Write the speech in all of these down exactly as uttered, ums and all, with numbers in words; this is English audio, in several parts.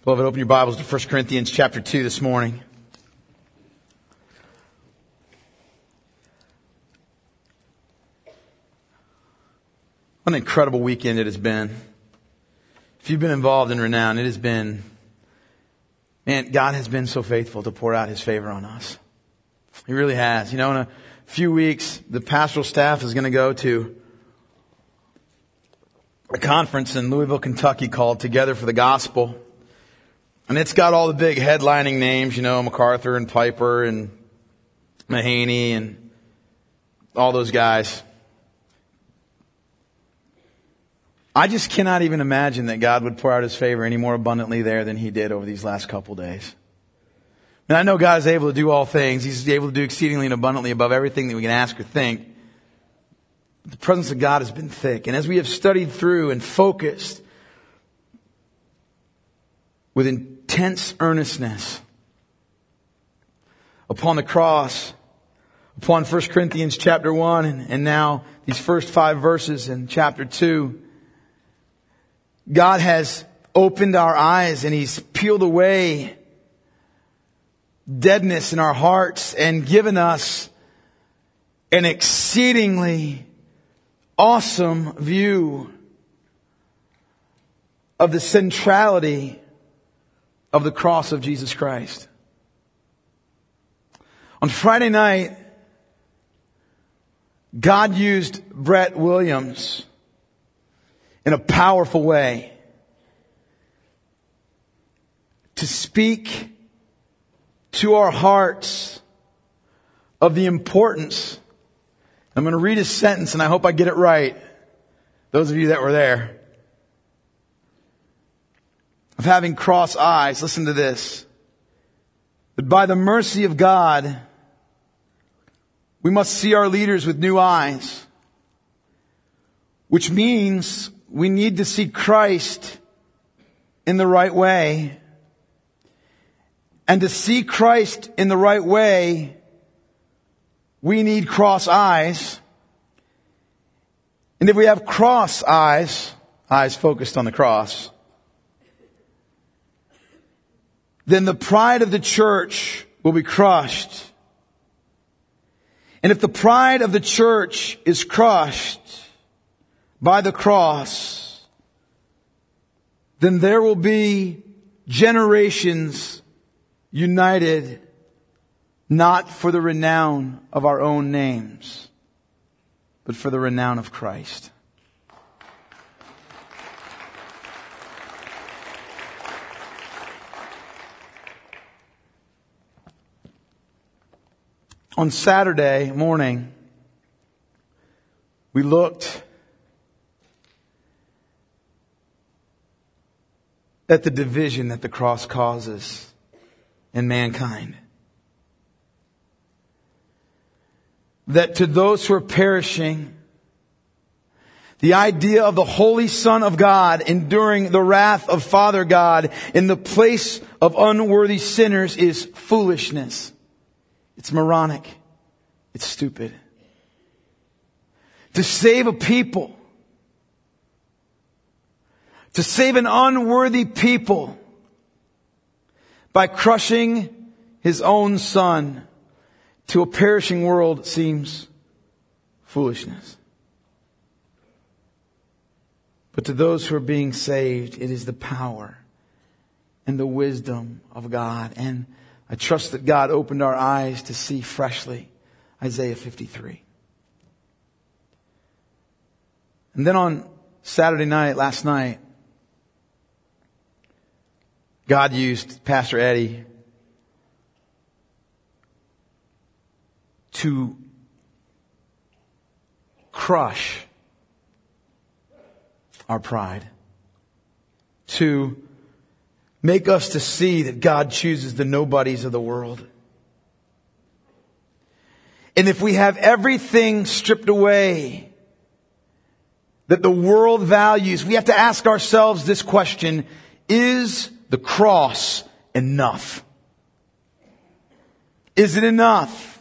Beloved, open your Bibles to First Corinthians chapter two this morning. What an incredible weekend it has been. If you've been involved in Renown, it has been, man, God has been so faithful to pour out His favor on us. He really has. You know, in a few weeks, the pastoral staff is going to go to a conference in Louisville, Kentucky called Together for the Gospel. And it's got all the big headlining names, you know, MacArthur and Piper and Mahaney and all those guys. I just cannot even imagine that God would pour out His favor any more abundantly there than He did over these last couple days. And I know God is able to do all things. He's able to do exceedingly and abundantly above everything that we can ask or think. But the presence of God has been thick. And as we have studied through and focused with intense earnestness upon the cross, upon First Corinthians chapter one, and, and now these first five verses in chapter two, God has opened our eyes and He's peeled away deadness in our hearts and given us an exceedingly awesome view of the centrality of the cross of Jesus Christ. On Friday night, God used Brett Williams in a powerful way to speak to our hearts of the importance. I'm going to read a sentence and I hope I get it right. Those of you that were there. Of having cross eyes, listen to this. That by the mercy of God, we must see our leaders with new eyes. Which means we need to see Christ in the right way. And to see Christ in the right way, we need cross eyes. And if we have cross eyes, eyes focused on the cross, then the pride of the church will be crushed. And if the pride of the church is crushed by the cross, then there will be generations united not for the renown of our own names, but for the renown of Christ. On Saturday morning, we looked at the division that the cross causes in mankind. That to those who are perishing, the idea of the Holy Son of God enduring the wrath of Father God in the place of unworthy sinners is foolishness. It's moronic. It's stupid. To save a people, to save an unworthy people by crushing His own Son to a perishing world seems foolishness. But to those who are being saved, it is the power and the wisdom of God. And I trust that God opened our eyes to see freshly Isaiah fifty-three. And then on Saturday night, last night, God used Pastor Eddie to crush our pride, to make us to see that God chooses the nobodies of the world. And if we have everything stripped away that the world values, we have to ask ourselves this question: is the cross enough? Is it enough?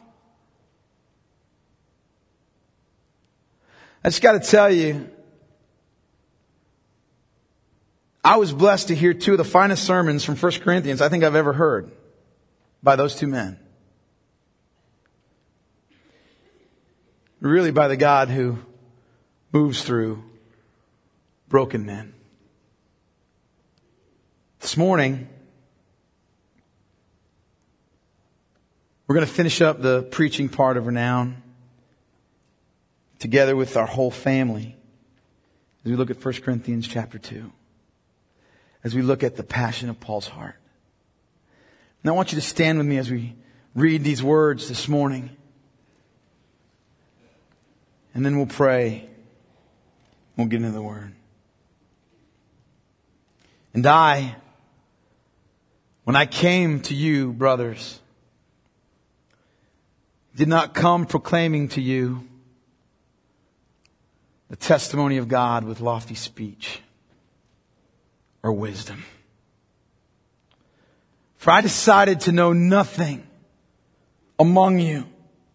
I just got to tell you, I was blessed to hear two of the finest sermons from First Corinthians I think I've ever heard by those two men. Really by the God who moves through broken men. This morning, we're going to finish up the preaching part of Renown together with our whole family as we look at First Corinthians chapter two. As we look at the passion of Paul's heart. And I want you to stand with me as we read these words this morning. And then we'll pray. We'll get into the Word. And I, when I came to you, brothers, did not come proclaiming to you the testimony of God with lofty speech or wisdom. For I decided to know nothing among you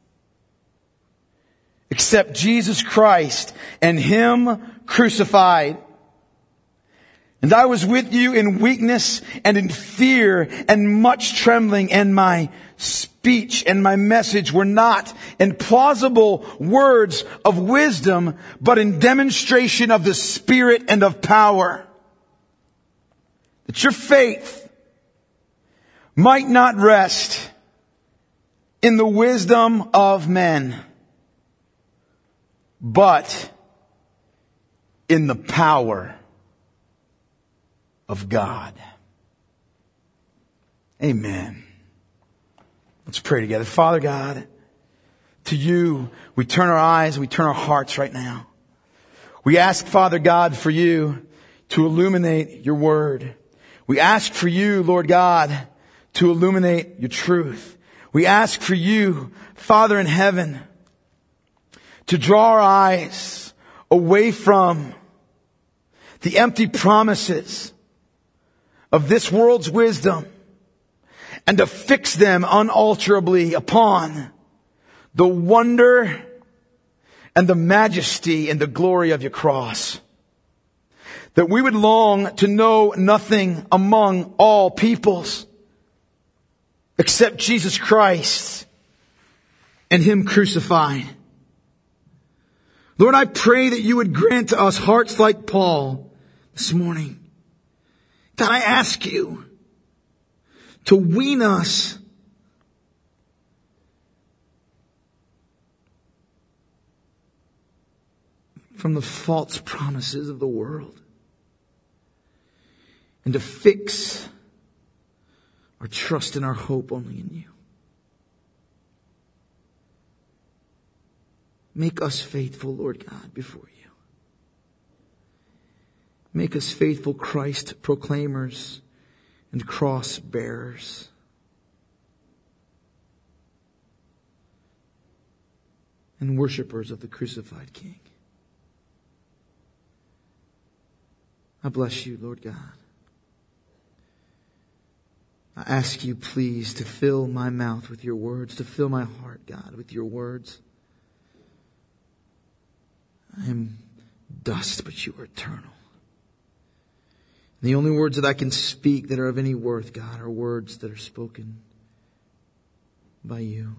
except Jesus Christ and Him crucified. And I was with you in weakness and in fear and much trembling, and my speech and my message were not in plausible words of wisdom, but in demonstration of the Spirit and of power, that your faith might not rest in the wisdom of men, but in the power of God. Amen. Let's pray together. Father God, to you we turn our eyes, we turn our hearts right now. We ask, Father God, for you to illuminate your word. We ask for you, Lord God, to illuminate your truth. We ask for you, Father in heaven, to draw our eyes away from the empty promises of this world's wisdom and to fix them unalterably upon the wonder and the majesty and the glory of your cross. That we would long to know nothing among all peoples except Jesus Christ and Him crucified. Lord, I pray that you would grant to us hearts like Paul this morning. God, I ask you to wean us from the false promises of the world and to fix our trust and our hope only in you. Make us faithful, Lord God, before you. Make us faithful Christ proclaimers and cross bearers. And worshipers of the crucified King. I bless you, Lord God. I ask you, please, to fill my mouth with your words, to fill my heart, God, with your words. I am dust, but you are eternal. And the only words that I can speak that are of any worth, God, are words that are spoken by you.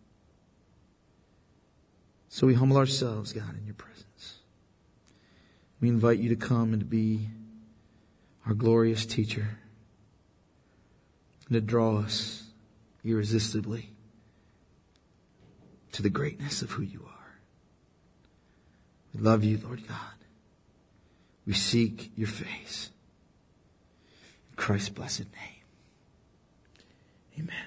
So we humble ourselves, God, in your presence. We invite you to come and to be our glorious teacher and to draw us irresistibly to the greatness of who you are. We love you, Lord God. We seek your face. In Christ's blessed name. Amen.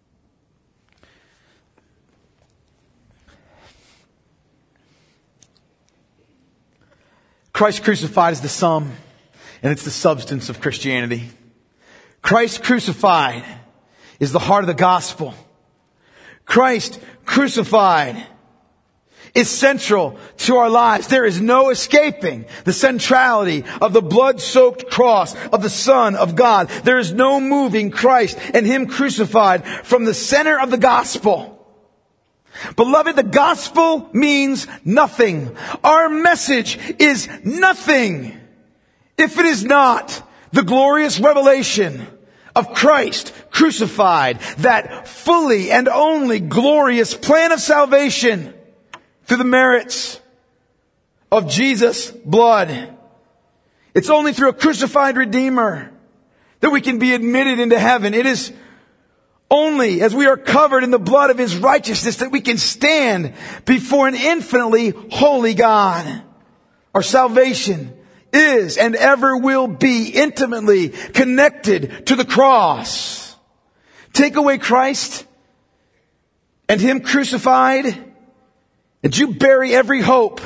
Christ crucified is the sum and it's the substance of Christianity. Christ crucified is the heart of the gospel. Christ crucified is central to our lives. There is no escaping the centrality of the blood-soaked cross of the Son of God. There is no moving Christ and Him crucified from the center of the gospel. Beloved, the gospel means nothing. Our message is nothing if it is not the glorious revelation of Christ crucified, that fully and only glorious plan of salvation through the merits of Jesus' blood. It's only through a crucified Redeemer that we can be admitted into heaven. It is only as we are covered in the blood of His righteousness that we can stand before an infinitely holy God. Our salvation is and ever will be intimately connected to the cross. Take away Christ and Him crucified, and you bury every hope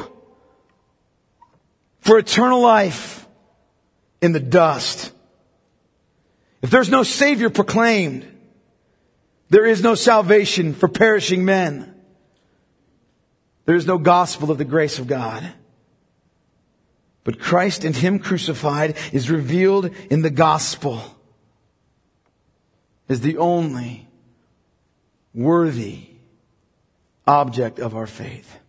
for eternal life in the dust. If there's no Savior proclaimed, there is no salvation for perishing men. There is no gospel of the grace of God. But Christ and Him crucified is revealed in the gospel as the only worthy object of our faith.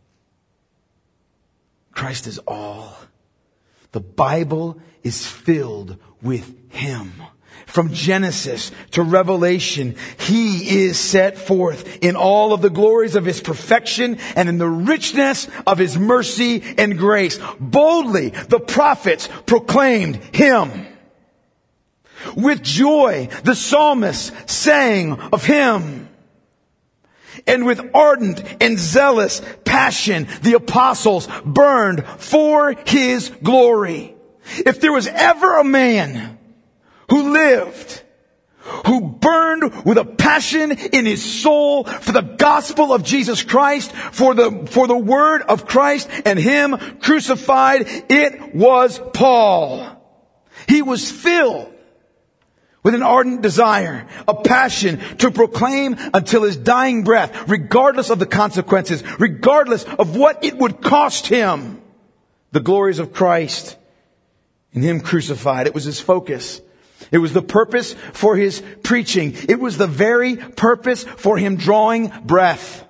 Christ is all. The Bible is filled with Him. From Genesis to Revelation, He is set forth in all of the glories of His perfection and in the richness of His mercy and grace. Boldly, the prophets proclaimed Him. With joy, the psalmists sang of Him. And with ardent and zealous passion, the apostles burned for His glory. If there was ever a man who lived, who burned with a passion in his soul for the gospel of Jesus Christ, for the, for the word of Christ and Him crucified, it was Paul. He was filled with an ardent desire, a passion to proclaim until his dying breath, regardless of the consequences, regardless of what it would cost him, the glories of Christ and Him crucified. It was his focus. It was the purpose for his preaching. It was the very purpose for him drawing breath.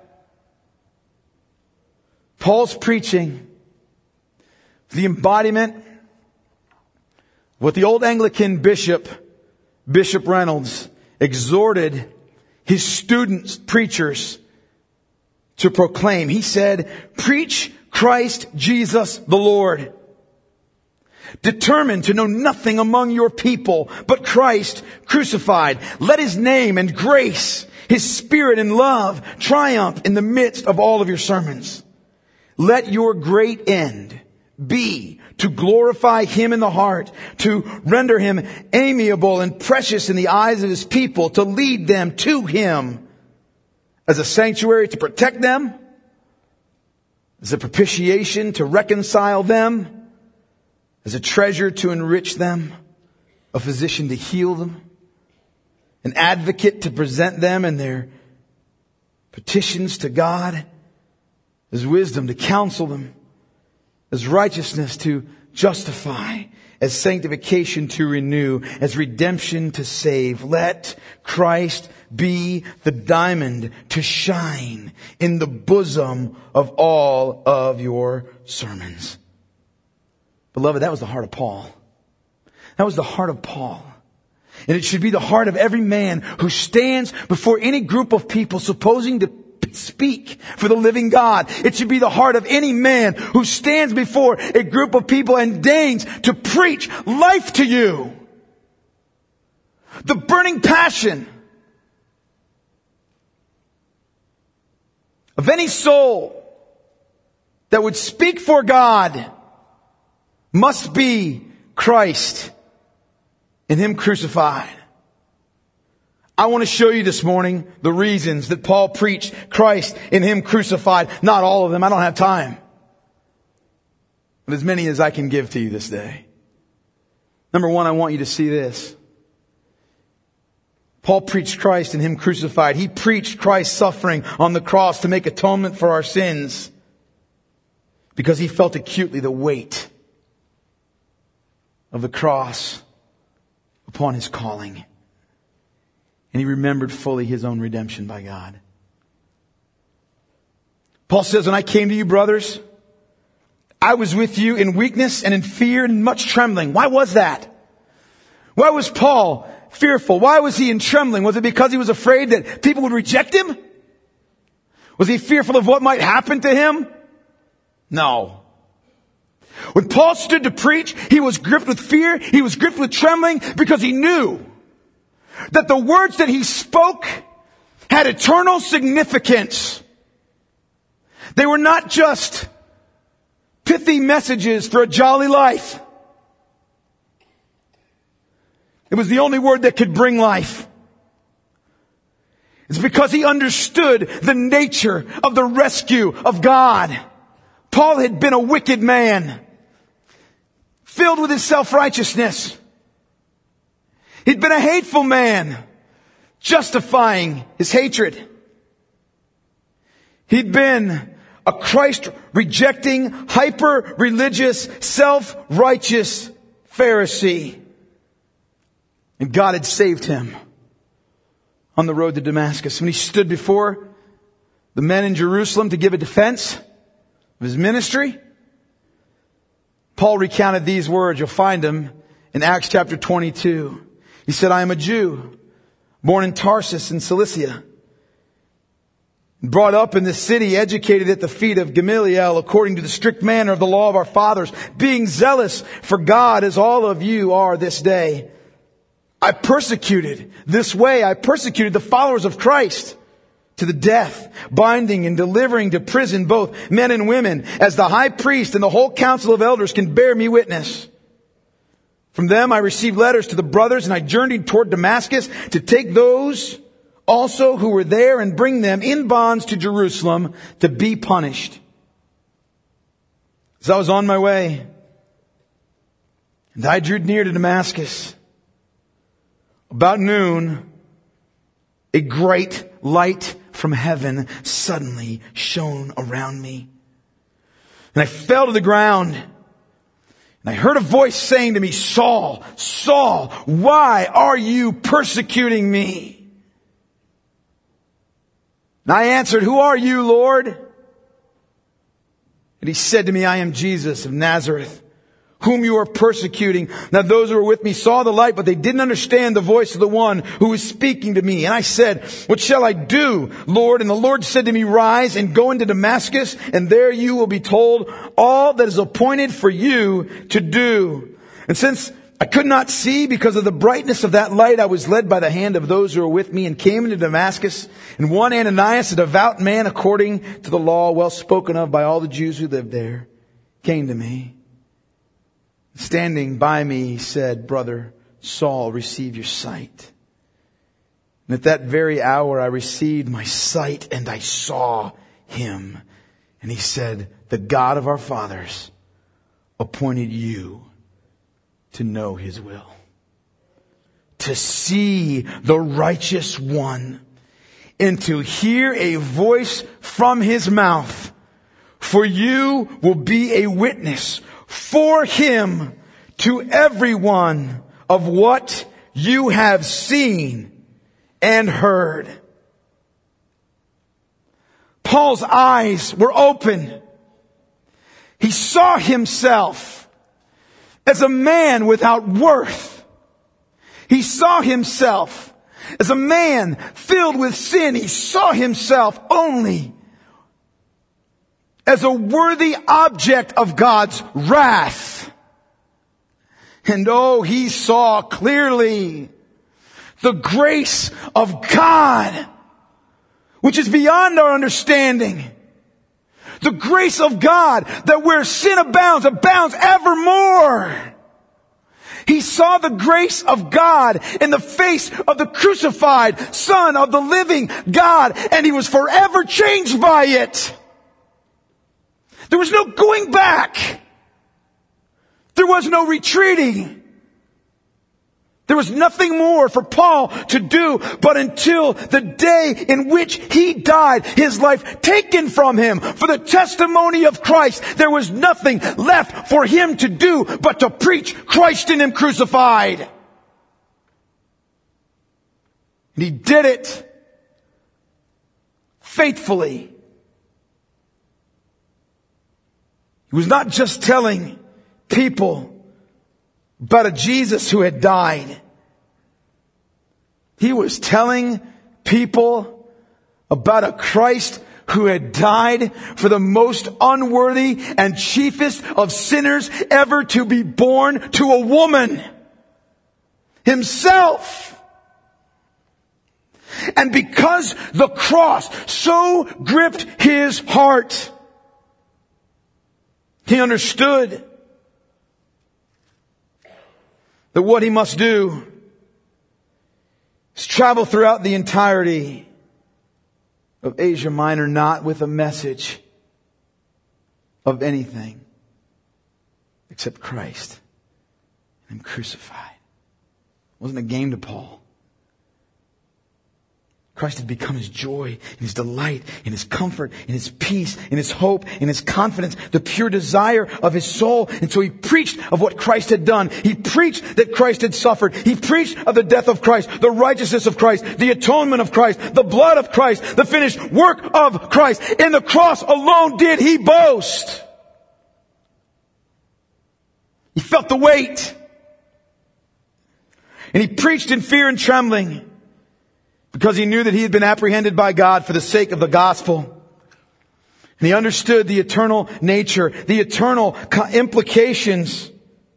Paul's preaching, the embodiment, what the old Anglican bishop, Bishop Reynolds, exhorted his students, preachers, to proclaim. He said, "Preach Christ Jesus the Lord. Determined to know nothing among your people but Christ crucified. Let His name and grace, His Spirit and love triumph in the midst of all of your sermons. Let your great end be to glorify Him in the heart, to render Him amiable and precious in the eyes of His people, to lead them to Him as a sanctuary to protect them, as a propitiation to reconcile them, as a treasure to enrich them, a physician to heal them, an advocate to present them in their petitions to God, as wisdom to counsel them, as righteousness to justify, as sanctification to renew, as redemption to save. Let Christ be the diamond to shine in the bosom of all of your sermons." Beloved, that was the heart of Paul. That was the heart of Paul. And it should be the heart of every man who stands before any group of people supposing to speak for the living God. It should be the heart of any man who stands before a group of people and deigns to preach life to you. The burning passion of any soul that would speak for God must be Christ and Him crucified. I want to show you this morning the reasons that Paul preached Christ and Him crucified. Not all of them. I don't have time. But as many as I can give to you this day. Number one, I want you to see this. Paul preached Christ and Him crucified. He preached Christ's suffering on the cross to make atonement for our sins because he felt acutely the weight of the cross upon his calling. And he remembered fully his own redemption by God. Paul says, "When I came to you, brothers, I was with you in weakness and in fear and much trembling." Why was that? Why was Paul fearful? Why was he in trembling? Was it because he was afraid that people would reject him? Was he fearful of what might happen to him? No. When Paul stood to preach, he was gripped with fear. He was gripped with trembling because he knew that the words that he spoke had eternal significance. They were not just pithy messages for a jolly life. It was the only word that could bring life. It's because he understood the nature of the rescue of God. Paul had been a wicked man, filled with his self-righteousness. He'd been a hateful man, justifying his hatred. He'd been a Christ-rejecting, hyper-religious, self-righteous Pharisee. And God had saved him on the road to Damascus. When he stood before the men in Jerusalem to give a defense of his ministry, Paul recounted these words. You'll find them in Acts chapter twenty-two. He said, I am a Jew, born in Tarsus in Cilicia, brought up in the city, educated at the feet of Gamaliel, according to the strict manner of the law of our fathers, being zealous for God as all of you are this day. I persecuted, this way I persecuted the followers of Christ to the death, binding and delivering to prison both men and women, as the high priest and the whole council of elders can bear me witness. From them I received letters to the brothers, and I journeyed toward Damascus to take those also who were there and bring them in bonds to Jerusalem to be punished. As I was on my way, and I drew near to Damascus, about noon, a great light from heaven suddenly shone around me. And I fell to the ground. And I heard a voice saying to me, Saul, Saul, why are you persecuting me? And I answered, who are you, Lord? And he said to me, I am Jesus of Nazareth, whom you are persecuting. Now those who were with me saw the light, but they didn't understand the voice of the one who was speaking to me. And I said, what shall I do, Lord? And the Lord said to me, rise and go into Damascus, and there you will be told all that is appointed for you to do. And since I could not see because of the brightness of that light, I was led by the hand of those who were with me and came into Damascus. And one Ananias, a devout man according to the law, well spoken of by all the Jews who lived there, came to me. Standing by me, he said, Brother Saul, receive your sight. And at that very hour I received my sight and I saw him. And he said, the God of our fathers appointed you to know his will, to see the righteous one, and to hear a voice from his mouth. For you will be a witness for him to everyone of what you have seen and heard. Paul's eyes were open. He saw himself as a man without worth. He saw himself as a man filled with sin. He saw himself only as a worthy object of God's wrath. And oh, he saw clearly the grace of God, which is beyond our understanding. The grace of God that where sin abounds, abounds evermore. He saw the grace of God in the face of the crucified Son of the living God, and he was forever changed by it. There was no going back. There was no retreating. There was nothing more for Paul to do, but until the day in which he died, his life taken from him for the testimony of Christ, there was nothing left for him to do but to preach Christ in him crucified. And he did it faithfully. He was not just telling people about a Jesus who had died. He was telling people about a Christ who had died for the most unworthy and chiefest of sinners ever to be born to a woman. Himself. And because the cross so gripped his heart, he understood that what he must do is travel throughout the entirety of Asia Minor, not with a message of anything except Christ and Him crucified. It wasn't a game to Paul. Christ had become his joy and his delight and his comfort and his peace and his hope and his confidence, the pure desire of his soul. And so he preached of what Christ had done. He preached that Christ had suffered. He preached of the death of Christ, the righteousness of Christ, the atonement of Christ, the blood of Christ, the finished work of Christ. In the cross alone did he boast. He felt the weight. And he preached in fear and trembling, because he knew that he had been apprehended by God for the sake of the gospel. And he understood the eternal nature, the eternal implications,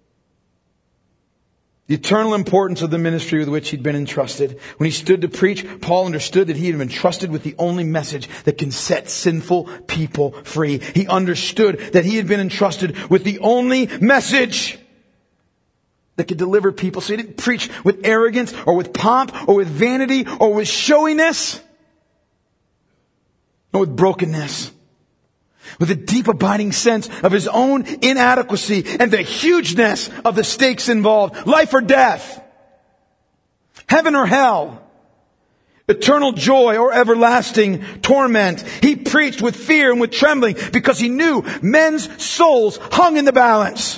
the eternal importance of the ministry with which he'd been entrusted. When he stood to preach, Paul understood that he had been trusted with the only message that can set sinful people free. He understood that he had been entrusted with the only message that could deliver people. So he didn't preach with arrogance or with pomp or with vanity or with showiness, or with brokenness. With a deep abiding sense of his own inadequacy and the hugeness of the stakes involved. Life or death. Heaven or hell. Eternal joy or everlasting torment. He preached with fear and with trembling because he knew men's souls hung in the balance.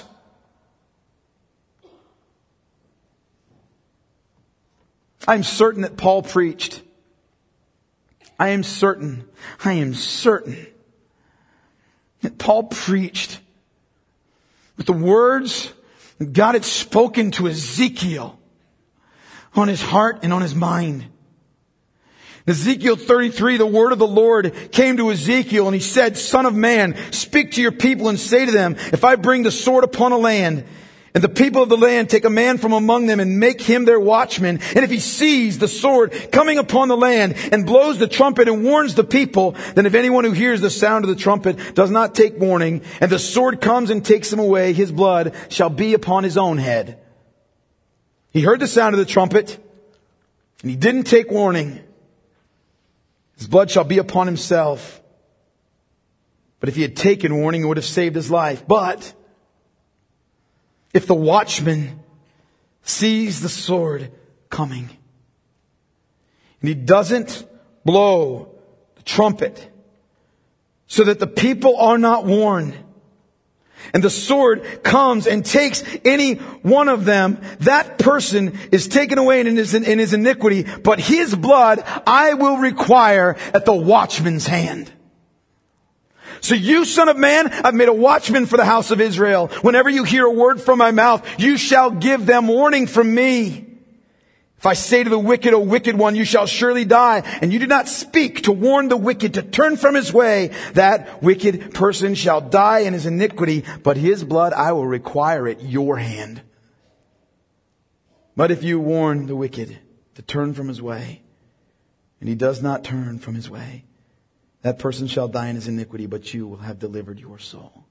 I'm certain that Paul preached. I am certain, I am certain that Paul preached with the words that God had spoken to Ezekiel on his heart and on his mind. In Ezekiel thirty-three, the word of the Lord came to Ezekiel and he said, "Son of man, speak to your people and say to them, if I bring the sword upon a land, and the people of the land take a man from among them and make him their watchman. And if he sees the sword coming upon the land and blows the trumpet and warns the people, then if anyone who hears the sound of the trumpet does not take warning, and the sword comes and takes him away, his blood shall be upon his own head." He heard the sound of the trumpet and he didn't take warning. His blood shall be upon himself. But if he had taken warning, it would have saved his life. But if the watchman sees the sword coming and he doesn't blow the trumpet so that the people are not warned, and the sword comes and takes any one of them, that person is taken away in his, in his iniquity, but his blood I will require at the watchman's hand. So you, son of man, I've made a watchman for the house of Israel. Whenever you hear a word from my mouth, you shall give them warning from me. If I say to the wicked, O wicked one, you shall surely die, and you do not speak to warn the wicked to turn from his way, that wicked person shall die in his iniquity, but his blood I will require at your hand. But if you warn the wicked to turn from his way, and he does not turn from his way, that person shall die in his iniquity, but you will have delivered your soul.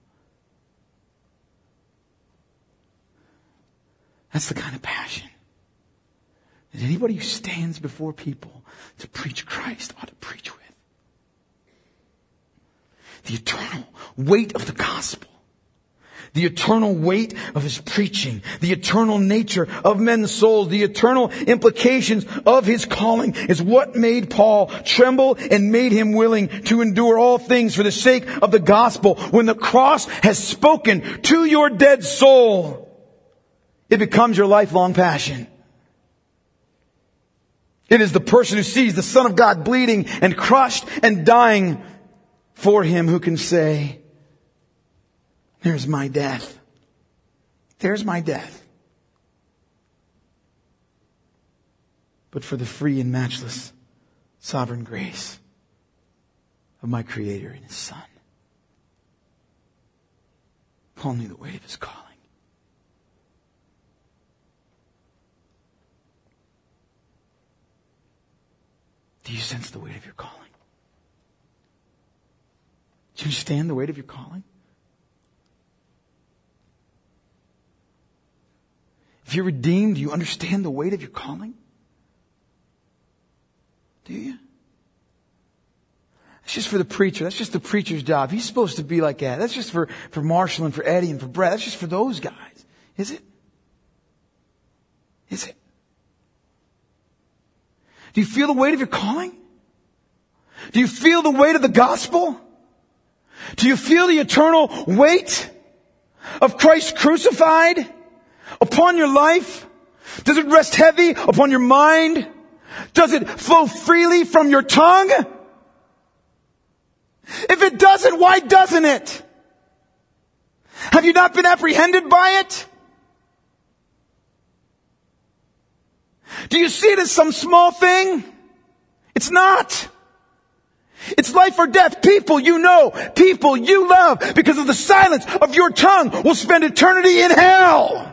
That's the kind of passion that anybody who stands before people to preach Christ ought to preach with. The eternal weight of the gospel. The eternal weight of his preaching, the eternal nature of men's souls, the eternal implications of his calling is what made Paul tremble and made him willing to endure all things for the sake of the gospel. When the cross has spoken to your dead soul, it becomes your lifelong passion. It is the person who sees the Son of God bleeding and crushed and dying for him who can say, "There's my death. There's my death. but for the free and matchless sovereign grace of my Creator and His Son. Paul knew the weight of his calling. Do you sense the weight of your calling? Do you understand the weight of your calling? If you're redeemed, do you understand the weight of your calling? Do you? That's just for the preacher. That's just the preacher's job. He's supposed to be like that. That's just for, for Marshall and for Eddie and for Brett. That's just for those guys. Is it? Is it? Do you feel the weight of your calling? Do you feel the weight of the gospel? Do you feel the eternal weight of Christ crucified upon your life? Does it rest heavy upon your mind? Does it flow freely from your tongue? If it doesn't, why doesn't it? Have you not been apprehended by it? Do you see it as some small thing? It's not. It's life or death. People you know, people you love, because of the silence of your tongue, will spend eternity in hell.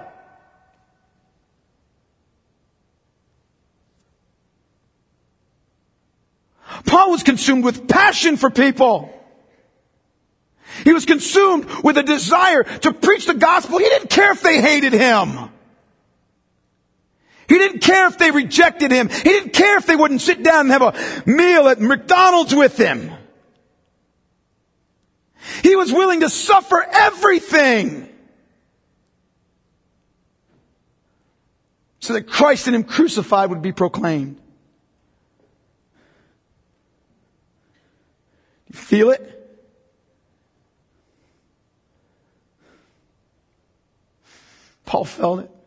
Paul was consumed with passion for people. He was consumed with a desire to preach the gospel. He didn't care if they hated him. He didn't care if they rejected him. He didn't care if they wouldn't sit down and have a meal at McDonald's with him. He was willing to suffer everything so that Christ in him crucified would be proclaimed. You feel it? Paul felt it.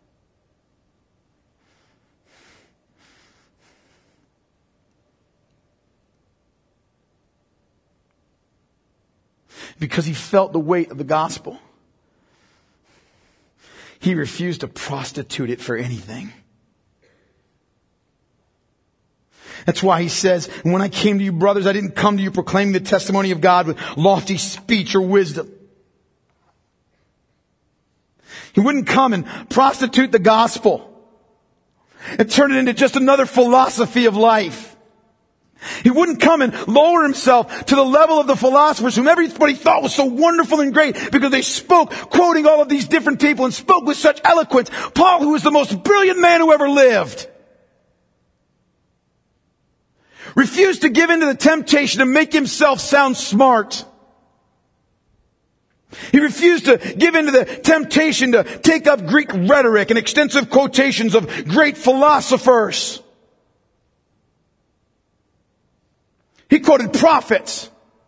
Because he felt the weight of the gospel, he refused to prostitute it for anything. That's why he says, when I came to you, brothers, I didn't come to you proclaiming the testimony of God with lofty speech or wisdom. He wouldn't come and prostitute the gospel and turn it into just another philosophy of life. He wouldn't come and lower himself to the level of the philosophers whom everybody thought was so wonderful and great because they spoke, quoting all of these different people and spoke with such eloquence. Paul, who was the most brilliant man who ever lived, refused to give in to the temptation to make himself sound smart. He refused to give in to the temptation to take up Greek rhetoric and extensive quotations of great philosophers. He quoted prophets.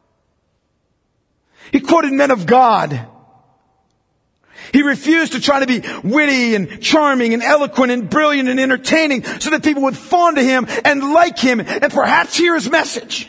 He quoted men of God. He refused to try to be witty and charming and eloquent and brilliant and entertaining so that people would fawn to him and like him and perhaps hear his message.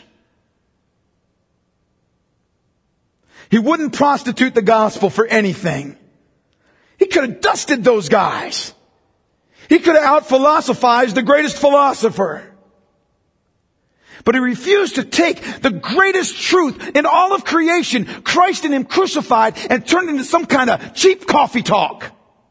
He wouldn't prostitute the gospel for anything. He could have dusted those guys. He could have out-philosophized the greatest philosopher. But he refused to take the greatest truth in all of creation, Christ in him crucified, and turn it into some kind of cheap coffee talk.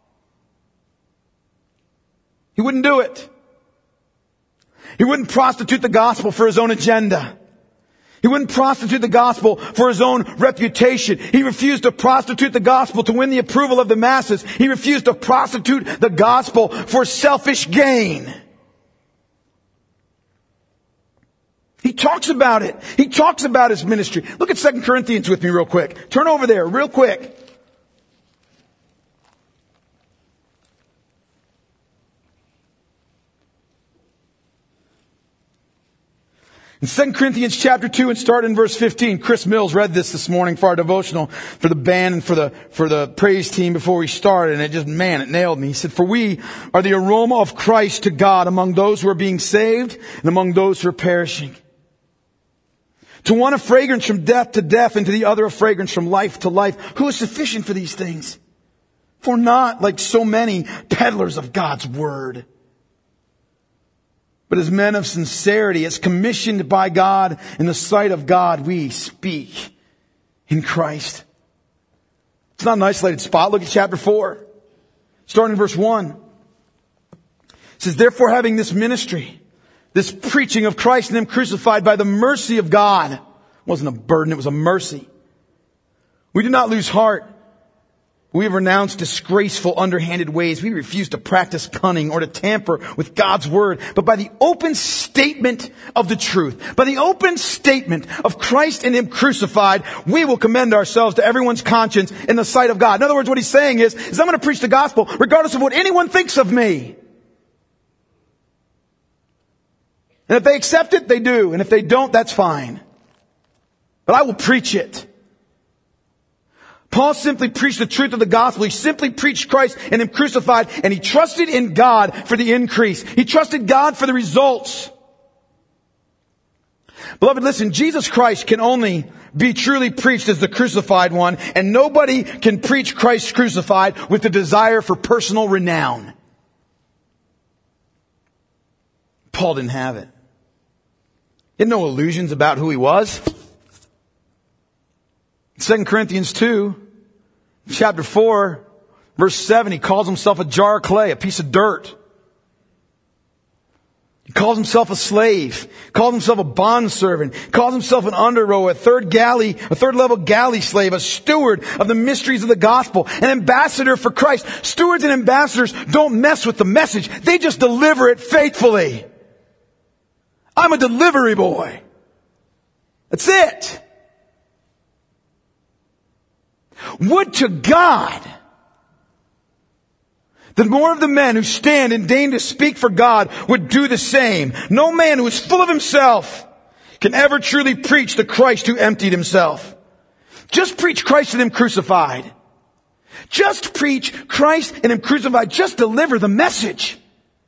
He wouldn't do it. He wouldn't prostitute the gospel for his own agenda. He wouldn't prostitute the gospel for his own reputation. He refused to prostitute the gospel to win the approval of the masses. He refused to prostitute the gospel for selfish gain. He talks about it. He talks about his ministry. Look at Second Corinthians with me real quick. Turn over there real quick. In Second Corinthians chapter two and start in verse fifteen, Chris Mills read this this morning for our devotional for the band and for the, for the praise team before we started. And it just, man, it nailed me. He said, for we are the aroma of Christ to God among those who are being saved and among those who are perishing. To one a fragrance from death to death, and to the other a fragrance from life to life. Who is sufficient for these things? For not, like so many, peddlers of God's word. but as men of sincerity, as commissioned by God in the sight of God, we speak in Christ. It's not an isolated spot. Look at chapter four, starting in verse one. It says, therefore, having this ministry, this preaching of Christ and Him crucified by the mercy of God, it wasn't a burden, it was a mercy. We do not lose heart. We have renounced disgraceful, underhanded ways. We refuse to practice cunning or to tamper with God's word, but by the open statement of the truth, by the open statement of Christ and Him crucified, we will commend ourselves to everyone's conscience in the sight of God. In other words, what he's saying is, is I'm going to preach the gospel regardless of what anyone thinks of me. And if they accept it, they do. And if they don't, that's fine. But I will preach it. Paul simply preached the truth of the gospel. He simply preached Christ and Him crucified, and he trusted in God for the increase. He trusted God for the results. Beloved, listen, Jesus Christ can only be truly preached as the crucified one, and nobody can preach Christ crucified with the desire for personal renown. Paul didn't have it. He had no illusions about who he was. Second Corinthians two, chapter four, verse seven, he calls himself a jar of clay, a piece of dirt. He calls himself a slave, calls himself a bondservant, calls himself an under row, a third galley, a third level galley slave, a steward of the mysteries of the gospel, an ambassador for Christ. Stewards and ambassadors don't mess with the message. They just deliver it faithfully. I'm a delivery boy. That's it. Would to God that more of the men who stand and deign to speak for God would do the same. No man who is full of himself can ever truly preach the Christ who emptied himself. Just preach Christ and Him crucified. Just preach Christ and Him crucified. Just deliver the message.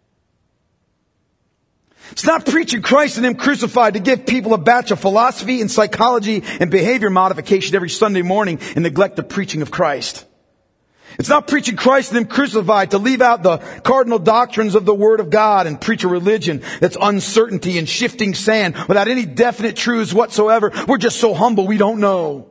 It's not preaching Christ and Him crucified to give people a batch of philosophy and psychology and behavior modification every Sunday morning and neglect the preaching of Christ. It's not preaching Christ and Him crucified to leave out the cardinal doctrines of the Word of God and preach a religion that's uncertainty and shifting sand without any definite truths whatsoever. We're just so humble we don't know.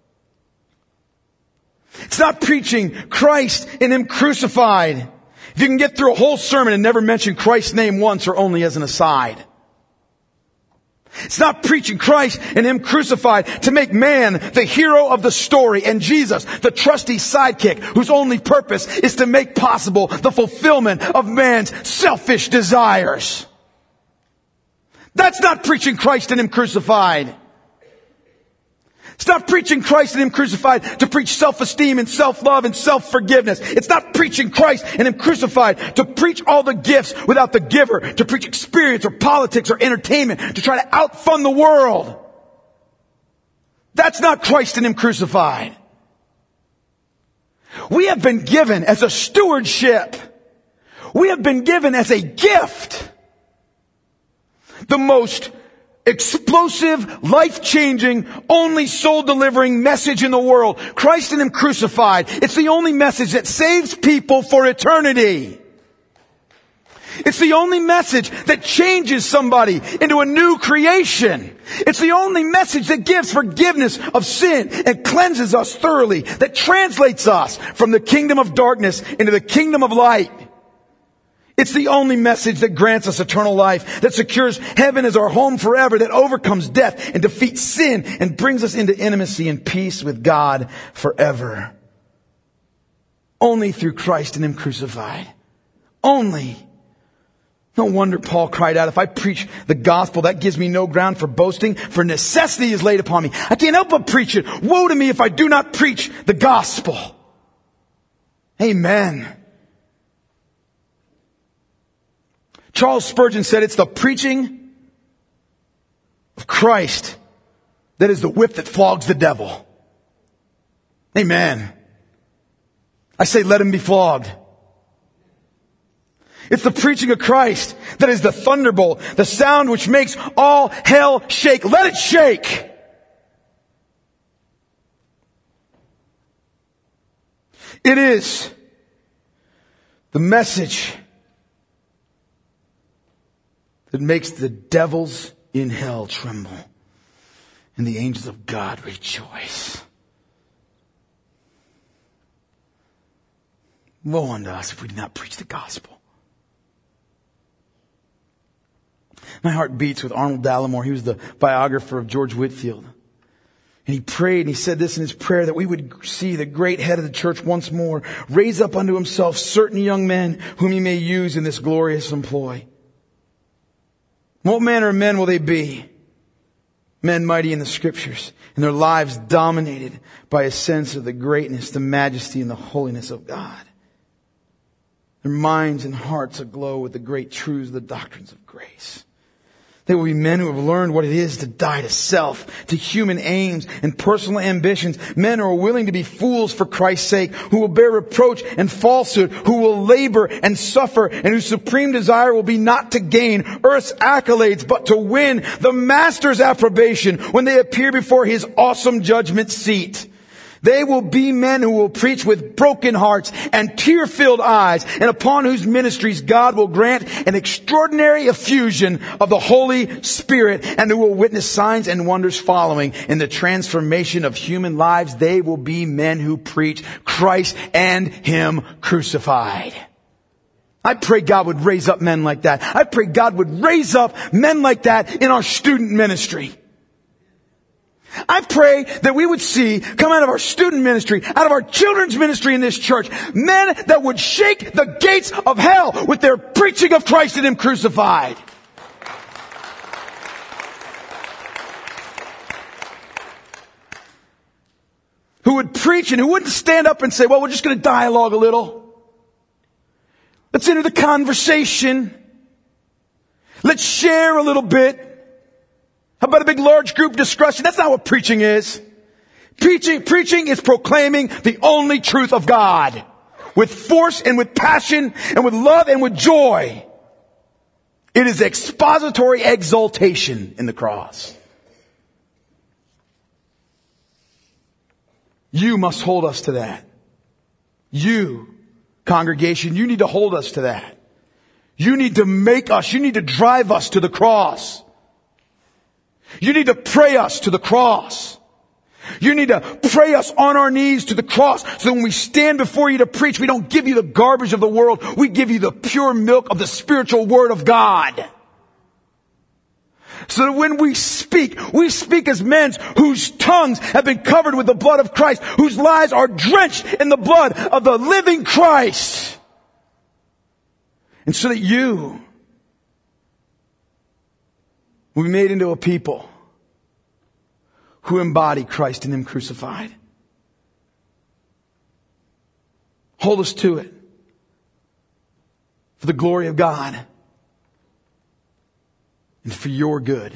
It's not preaching Christ and Him crucified. If you can get through a whole sermon and never mention Christ's name once or only as an aside. It's not preaching Christ and Him crucified to make man the hero of the story and Jesus the trusty sidekick whose only purpose is to make possible the fulfillment of man's selfish desires. That's not preaching Christ and Him crucified. It's not preaching Christ and Him crucified to preach self-esteem and self-love and self-forgiveness. It's not preaching Christ and Him crucified to preach all the gifts without the giver, to preach experience or politics or entertainment, to try to outfund the world. That's not Christ and Him crucified. We have been given as a stewardship. We have been given as a gift the most explosive, life-changing, only soul-delivering message in the world. Christ and Him crucified. It's the only message that saves people for eternity. It's the only message that changes somebody into a new creation. It's the only message that gives forgiveness of sin and cleanses us thoroughly, that translates us from the kingdom of darkness into the kingdom of light. It's the only message that grants us eternal life, that secures heaven as our home forever, that overcomes death and defeats sin and brings us into intimacy and peace with God forever. Only through Christ and Him crucified. Only. No wonder Paul cried out, if I preach the gospel, that gives me no ground for boasting, for necessity is laid upon me. I can't help but preach it. Woe to me if I do not preach the gospel. Amen. Charles Spurgeon said it's the preaching of Christ that is the whip that flogs the devil. Amen. I say let him be flogged. It's the preaching of Christ that is the thunderbolt, the sound which makes all hell shake. Let it shake. It is the message that makes the devils in hell tremble and the angels of God rejoice. Woe unto us if we do not preach the gospel. My heart beats with Arnold Dallimore. He was the biographer of George Whitefield. And he prayed and he said this in his prayer, that we would see the great head of the church once more raise up unto himself certain young men whom he may use in this glorious employ. What manner of men will they be? Men mighty in the scriptures, and their lives dominated by a sense of the greatness, the majesty, and the holiness of God. Their minds and hearts aglow with the great truths of the doctrines of grace. They will be men who have learned what it is to die to self, to human aims and personal ambitions. Men who are willing to be fools for Christ's sake, who will bear reproach and falsehood, who will labor and suffer, and whose supreme desire will be not to gain earth's accolades, but to win the Master's approbation when they appear before His awesome judgment seat. They will be men who will preach with broken hearts and tear-filled eyes, and upon whose ministries God will grant an extraordinary effusion of the Holy Spirit, and who will witness signs and wonders following in the transformation of human lives. They will be men who preach Christ and Him crucified. I pray God would raise up men like that. I pray God would raise up men like that in our student ministry. I pray that we would see come out of our student ministry, out of our children's ministry in this church, men that would shake the gates of hell with their preaching of Christ and Him crucified. Who would preach and who wouldn't stand up and say, well, we're just going to dialogue a little. Let's enter the conversation. Let's share a little bit. How about a big large group discussion? That's not what preaching is. Preaching, preaching is proclaiming the only truth of God. With force and with passion and with love and with joy. It is expository exaltation in the cross. You must hold us to that. You, congregation, you need to hold us to that. You need to make us, you need to drive us to the cross. You need to pray us to the cross. You need to pray us on our knees to the cross, so that when we stand before you to preach, we don't give you the garbage of the world. We give you the pure milk of the spiritual Word of God. So that when we speak, we speak as men whose tongues have been covered with the blood of Christ, whose lives are drenched in the blood of the living Christ. And so that you will be made into a people who embody Christ and Him crucified. Hold us to it for the glory of God and for your good.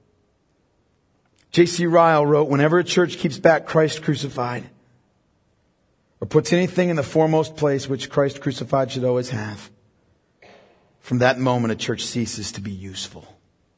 J C Ryle wrote, whenever a church keeps back Christ crucified, or puts anything in the foremost place which Christ crucified should always have, from that moment a church ceases to be useful.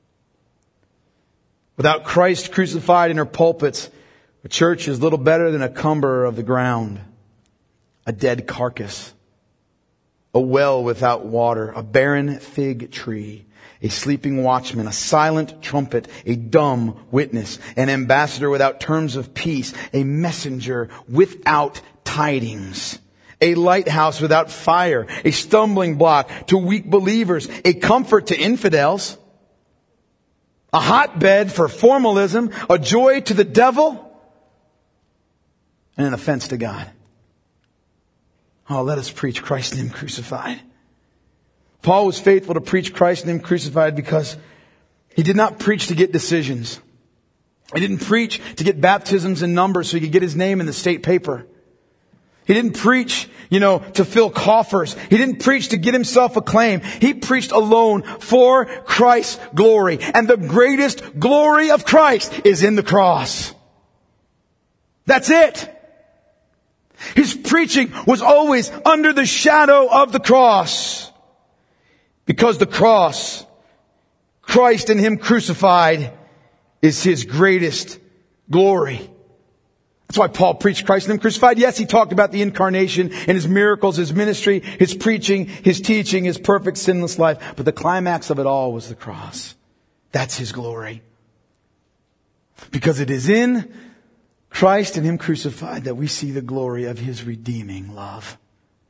Without Christ crucified in her pulpits, a church is little better than a cumberer of the ground, a dead carcass, a well without water, a barren fig tree, a sleeping watchman, a silent trumpet, a dumb witness, an ambassador without terms of peace, a messenger without tidings, a lighthouse without fire, a stumbling block to weak believers, a comfort to infidels, a hotbed for formalism, a joy to the devil, and an offense to God. Oh, let us preach Christ and Him crucified. Paul was faithful to preach Christ and Him crucified because he did not preach to get decisions. He didn't preach to get baptisms and numbers so he could get his name in the state paper. He didn't preach, you know, to fill coffers. He didn't preach to get himself acclaim. He preached alone for Christ's glory. And the greatest glory of Christ is in the cross. That's it. His preaching was always under the shadow of the cross. Because the cross, Christ and Him crucified, is His greatest glory. That's why Paul preached Christ and Him crucified. Yes, he talked about the incarnation and His miracles, His ministry, His preaching, His teaching, His perfect sinless life. But the climax of it all was the cross. That's His glory. Because it is in Christ and Him crucified that we see the glory of His redeeming love.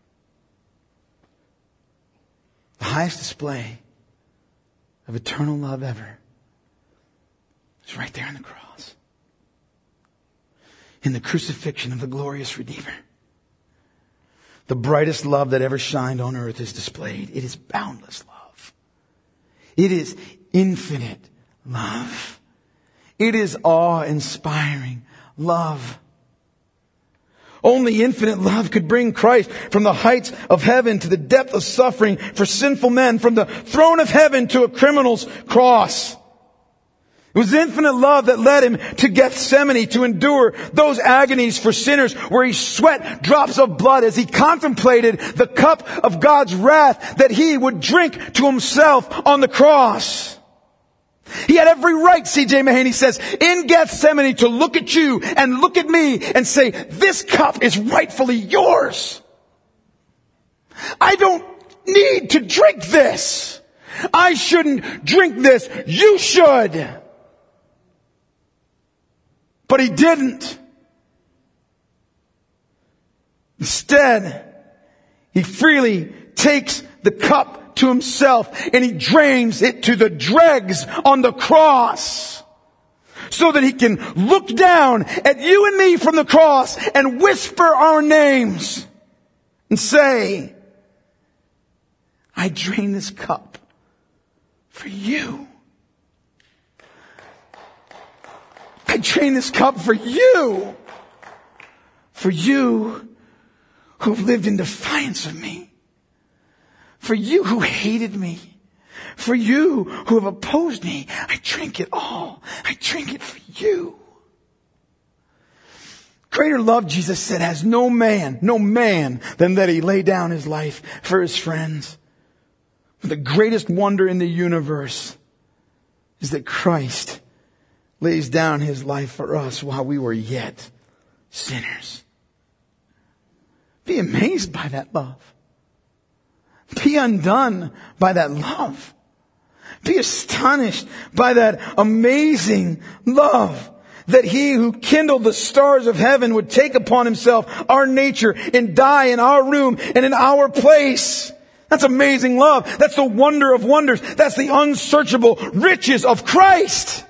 The highest display of eternal love ever is right there on the cross. In the crucifixion of the glorious Redeemer. The brightest love that ever shined on earth is displayed. It is boundless love. It is infinite love. It is awe-inspiring love. Only infinite love could bring Christ from the heights of heaven to the depth of suffering for sinful men, from the throne of heaven to a criminal's cross. It was infinite love that led Him to Gethsemane to endure those agonies for sinners where He sweat drops of blood as He contemplated the cup of God's wrath that He would drink to Himself on the cross. He had every right, C J Mahaney says, in Gethsemane to look at you and look at me and say, this cup is rightfully yours. I don't need to drink this. I shouldn't drink this. You should. But He didn't. Instead, He freely takes the cup to Himself and He drains it to the dregs on the cross so that He can look down at you and me from the cross and whisper our names and say, I drain this cup for you. I drain this cup for you. For you who have lived in defiance of me. For you who hated me. For you who have opposed me. I drink it all. I drink it for you. Greater love, Jesus said, has no man, no man than that He lay down His life for His friends. The greatest wonder in the universe is that Christ lays down His life for us while we were yet sinners. Be amazed by that love. Be undone by that love. Be astonished by that amazing love. That He who kindled the stars of heaven would take upon Himself our nature and die in our room and in our place. That's amazing love. That's the wonder of wonders. That's the unsearchable riches of Christ.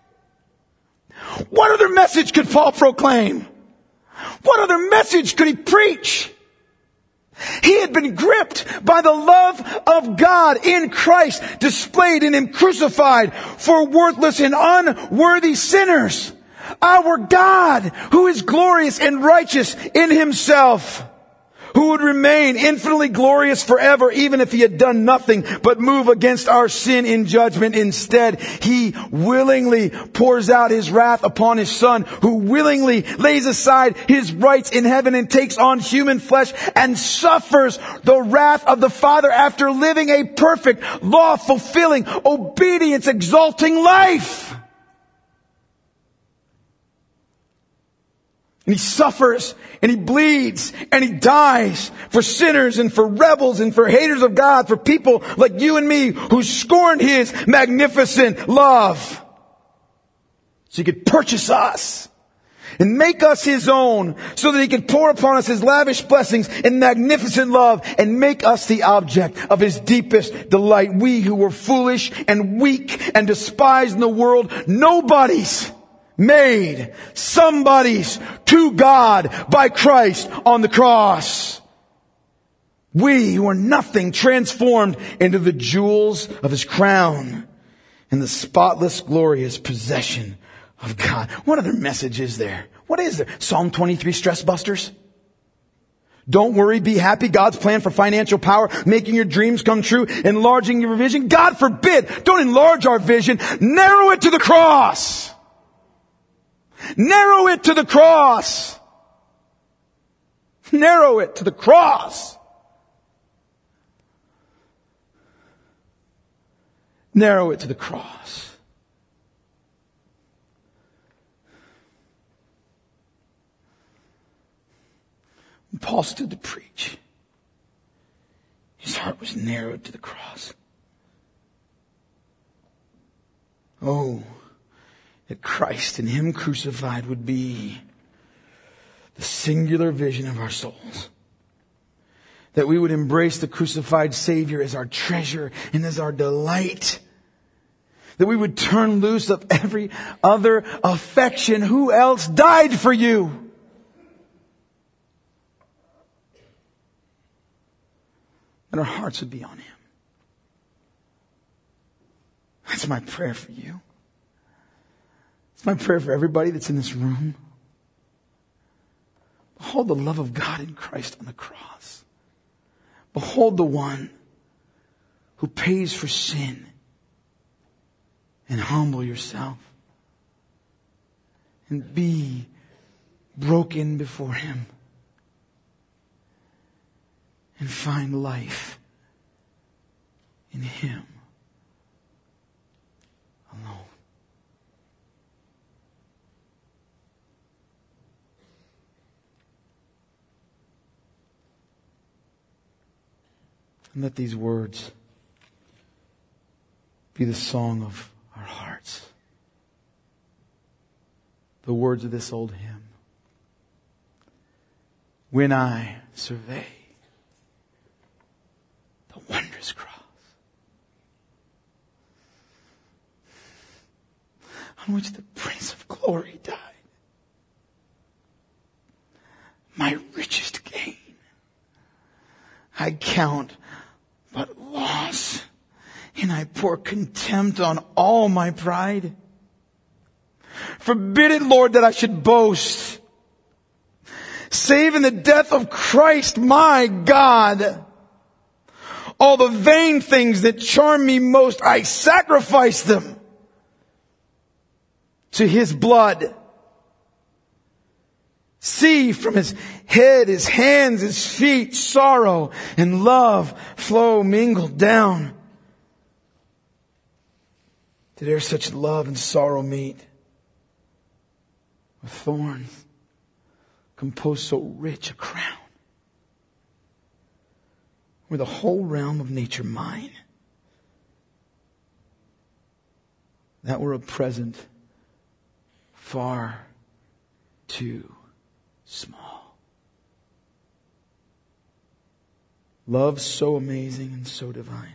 What other message could Paul proclaim? What other message could he preach? He had been gripped by the love of God in Christ, displayed in Him crucified for worthless and unworthy sinners. Our God, who is glorious and righteous in Himself, who would remain infinitely glorious forever even if He had done nothing but move against our sin in judgment. Instead, He willingly pours out His wrath upon His Son, who willingly lays aside His rights in heaven and takes on human flesh and suffers the wrath of the Father after living a perfect, law-fulfilling, obedience-exalting life. And He suffers, and He bleeds, and He dies for sinners and for rebels and for haters of God, for people like you and me who scorned His magnificent love. So He could purchase us and make us His own so that He could pour upon us His lavish blessings and magnificent love and make us the object of His deepest delight. We who were foolish and weak and despised in the world, nobodies, made somebody's to God by Christ on the cross. We who are nothing transformed into the jewels of His crown and the spotless, glorious possession of God. What other message is there? What is there? Psalm twenty-three stress busters? Don't worry, be happy. God's plan for financial power, making your dreams come true, enlarging your vision. God forbid, don't enlarge our vision. Narrow it to the cross. Narrow it to the cross. Narrow it to the cross. Narrow it to the cross. Paul stood to preach, his heart was narrowed to the cross. Oh, that Christ and Him crucified would be the singular vision of our souls. That we would embrace the crucified Savior as our treasure and as our delight. That we would turn loose of every other affection. Who else died for you? And our hearts would be on Him. That's my prayer for you. It's my prayer for everybody that's in this room. Behold the love of God in Christ on the cross. Behold the one who pays for sin. And humble yourself. And be broken before Him. And find life in Him alone. And let these words be the song of our hearts. The words of this old hymn. When I survey the wondrous cross on which the Prince of Glory died, my richest gain I count but loss, and I pour contempt on all my pride. Forbid it, Lord, that I should boast, save in the death of Christ my God. All the vain things that charm me most, I sacrifice them to His blood. See from His head, His hands, His feet, sorrow and love flow mingled down. Did e'er such love and sorrow meet? With thorns compose so rich a crown? Were the whole realm of nature mine, that were a present far too small. Love so amazing and so divine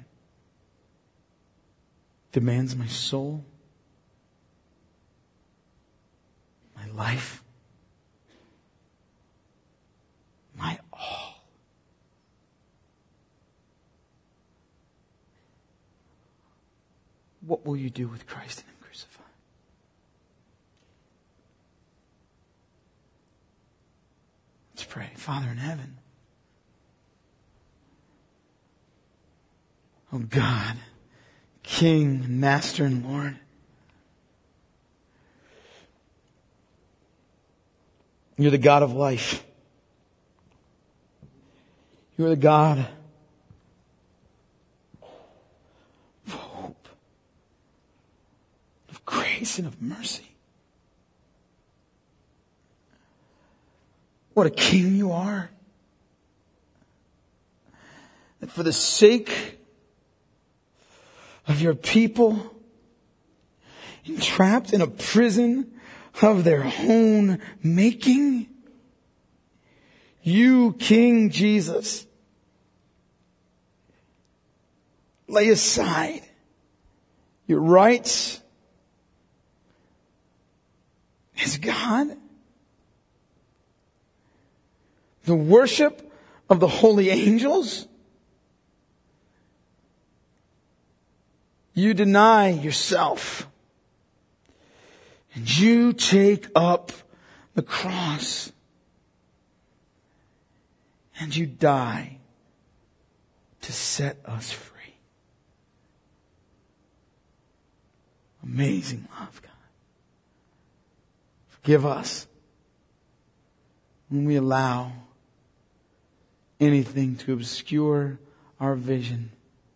demands my soul, my life, my all. What will you do with Christ and Him crucified? Let's pray. Father in heaven, oh God, King, Master, and Lord, You're the God of life. You're the God of hope, of grace, and of mercy. What a King You are. That for the sake of Your people, entrapped in a prison of their own making, You, King Jesus, lay aside Your rights as God, the worship of the holy angels. You deny Yourself, and You take up the cross, and You die to set us free. Amazing love, God. Forgive us when we allow anything to obscure our vision,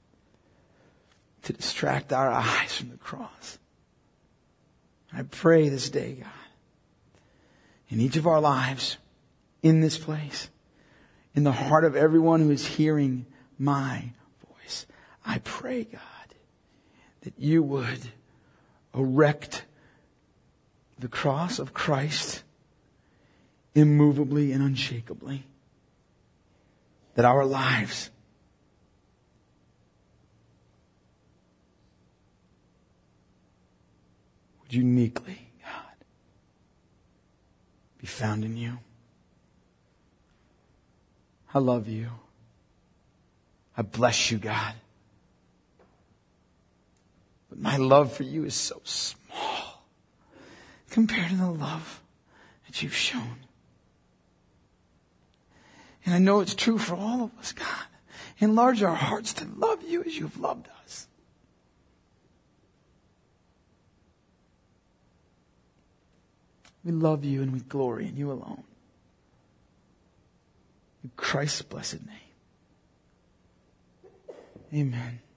to distract our eyes from the cross. I pray this day, God, in each of our lives, in this place, in the heart of everyone who is hearing my voice. I pray, God, that you would erect the cross of Christ immovably and unshakably. That our lives would uniquely, God, be found in you. I love you. I bless you, God. But my love for you is so small compared to the love that you've shown. And I know it's true for all of us, God. Enlarge our hearts to love you as you've loved us. We love you and we glory in you alone. In Christ's blessed name. Amen.